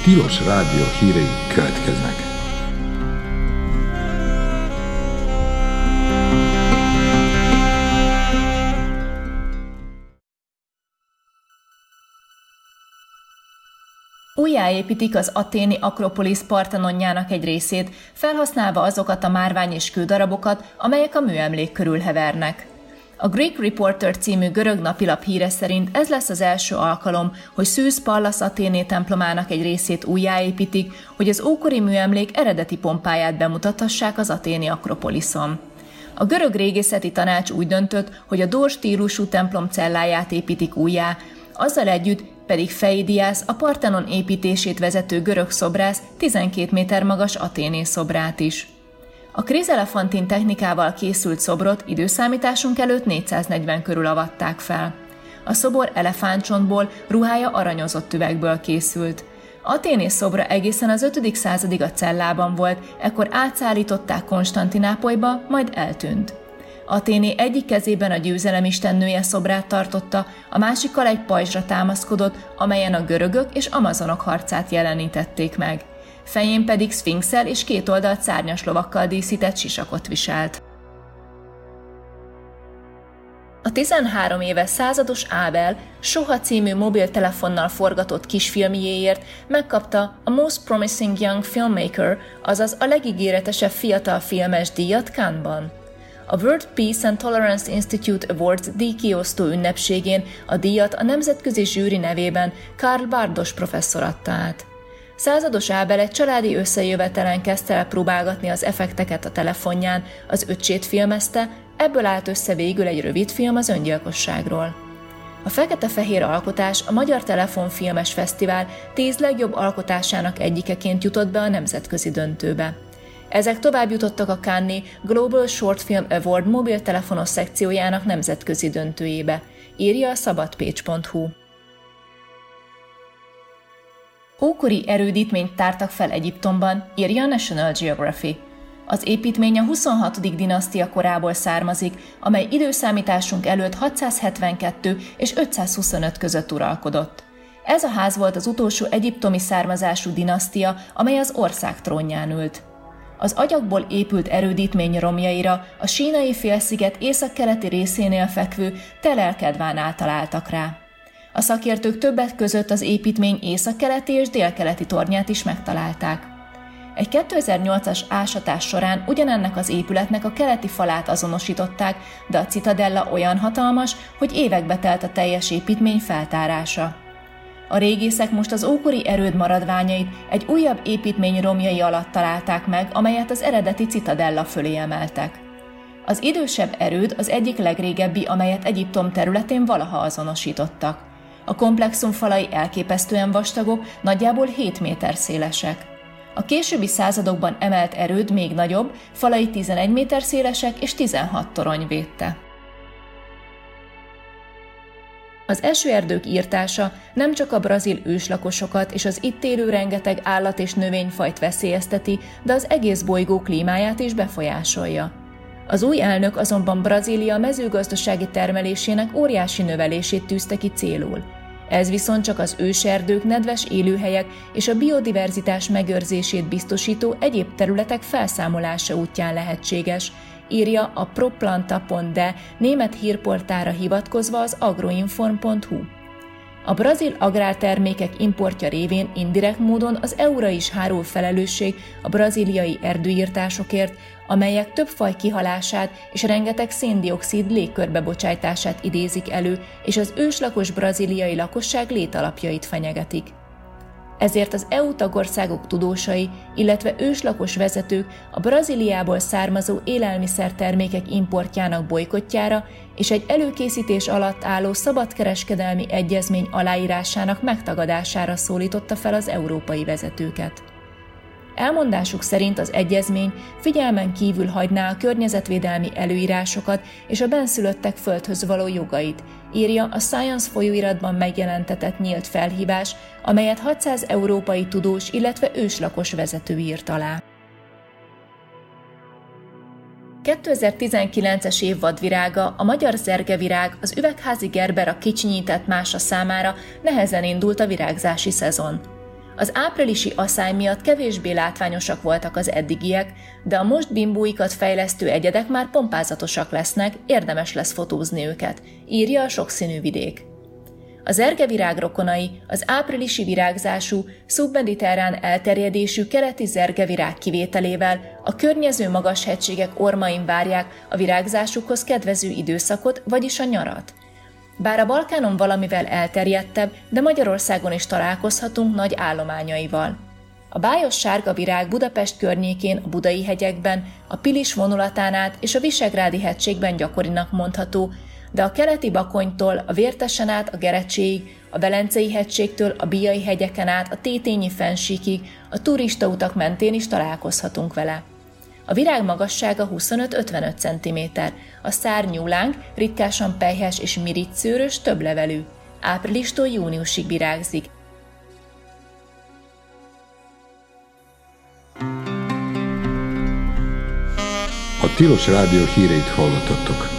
Tilos Rádió hírei következnek. Újjáépítik az athéni Akropolisz Partenonjának egy részét, felhasználva azokat a márvány és kődarabokat, amelyek a műemlék körül hevernek. A Greek Reporter című görög napilap híre szerint ez lesz az első alkalom, hogy Szűz Pallas Athéné templomának egy részét újjáépítik, hogy az ókori műemlék eredeti pompáját bemutathassák az athéni Akropoliszon. A görög régészeti tanács úgy döntött, hogy a dór stílusú templom celláját építik újjá, azzal együtt pedig Pheidiász, a Parthenon építését vezető görög szobrász 12 méter magas athéné szobrát is. A krizelefantin technikával készült szobrot időszámításunk előtt 440 körül avatták fel. A szobor elefántcsontból, ruhája aranyozott üvegből készült. Athéné szobra egészen az 5. századig a cellában volt, ekkor átszállították Konstantinápolyba, majd eltűnt. Athéné egyik kezében a győzelem istennője szobrát tartotta, a másikkal egy pajzsra támaszkodott, amelyen a görögök és amazonok harcát jelenítették meg. Fején pedig szfinxel és két oldalt szárnyas lovakkal díszített sisakot viselt. A 13 éves százados Ábel Soha című mobiltelefonnal forgatott kisfilmjéért megkapta a Most Promising Young Filmmaker, azaz a legígéretesebb fiatal filmes díjat Cannes-ban. A World Peace and Tolerance Institute Awards díjkiosztó ünnepségén a díjat a nemzetközi zsűri nevében Karl Bardos professzor adta át. Százados Ábel egy családi összejövetelen kezdte el próbálgatni az effekteket a telefonján, az öccsét filmezte, ebből állt össze végül egy rövidfilm az öngyilkosságról. A fekete-fehér alkotás a Magyar Telefonfilmes Fesztivál 10 legjobb alkotásának egyikeként jutott be a nemzetközi döntőbe. Ezek tovább jutottak a Cannes-i Global Short Film Award mobiltelefonos szekciójának nemzetközi döntőjébe, írja a szabadpécs.hu. Ókori erődítményt tártak fel Egyiptomban, írja a National Geographic. Az építmény a 26. dinasztia korából származik, amely időszámításunk előtt 672 és 525 között uralkodott. Ez a ház volt az utolsó egyiptomi származású dinasztia, amely az ország trónján ült. Az agyagból épült erődítmény romjaira a Sínai félsziget északkeleti részénél fekvő Tel el-Kedvánál találtak rá. A szakértők többek között az építmény északkeleti és délkeleti tornyát is megtalálták. Egy 2008-as ásatás során ugyanennek az épületnek a keleti falát azonosították, de a citadella olyan hatalmas, hogy évekbe telt a teljes építmény feltárása. A régészek most az ókori erőd maradványait egy újabb építmény romjai alatt találták meg, amelyet az eredeti citadella fölé emeltek. Az idősebb erőd az egyik legrégebbi, amelyet Egyiptom területén valaha azonosítottak. A komplexum falai elképesztően vastagok, nagyjából 7 méter szélesek. A későbbi századokban emelt erőd még nagyobb, falai 11 méter szélesek és 16 torony védte. Az esőerdők írtása nem csak a brazil őslakosokat és az itt élő rengeteg állat- és növényfajt veszélyezteti, de az egész bolygó klímáját is befolyásolja. Az új elnök azonban Brazília mezőgazdasági termelésének óriási növelését tűzte ki célul. Ez viszont csak az őserdők, nedves élőhelyek és a biodiverzitás megőrzését biztosító egyéb területek felszámolása útján lehetséges, írja a proplanta.de német hírportára hivatkozva az agroinform.hu. A brazil agrártermékek importja révén indirekt módon az EU-ra is hárul felelősség a brazíliai erdőirtásokért, amelyek több faj kihalását és rengeteg szén-dioxid légkörbe bocsájtását idézik elő, és az őslakos brazíliai lakosság létalapjait fenyegetik. Ezért az EU tagországok tudósai, illetve őslakos vezetők a Brazíliából származó élelmiszertermékek importjának bojkottjára és egy előkészítés alatt álló szabadkereskedelmi egyezmény aláírásának megtagadására szólította fel az európai vezetőket. Elmondásuk szerint az egyezmény figyelmen kívül hagyná a környezetvédelmi előírásokat és a bennszülöttek földhöz való jogait, írja a Science folyóiratban megjelentetett nyílt felhívás, amelyet 600 európai tudós, illetve őslakos vezető írt alá. 2019-es év vadvirága, a magyar zergevirág, az üvegházi gerber a kicsinyített mása számára nehezen indult a virágzási szezon. Az áprilisi aszály miatt kevésbé látványosak voltak az eddigiek, de a most bimbóikat fejlesztő egyedek már pompázatosak lesznek, érdemes lesz fotózni őket, írja a Sokszínű vidék. Az zergevirág rokonai az áprilisi virágzású, szubmediterrán elterjedésű keleti zergevirág kivételével a környező magas hegységek ormain várják a virágzásukhoz kedvező időszakot, vagyis a nyarat. Bár a Balkánon valamivel elterjedtebb, de Magyarországon is találkozhatunk nagy állományaival. A bájos sárga virág Budapest környékén, a Budai hegyekben, a Pilis vonulatán át és a Visegrádi hegységben gyakorinak mondható, de a keleti Bakonytól a Vértesen át a Gerecséig, a Velencei hegységtől a Biai hegyeken át a Tétényi fennsíkig, a turistautak mentén is találkozhatunk vele. A virág magassága 25-55 cm, a szárnyúlánk ritkásan pelyhes és miricszőrös, többlevelű. Áprilistól júniusig virágzik. A Tilos Rádió híreit hallottattok.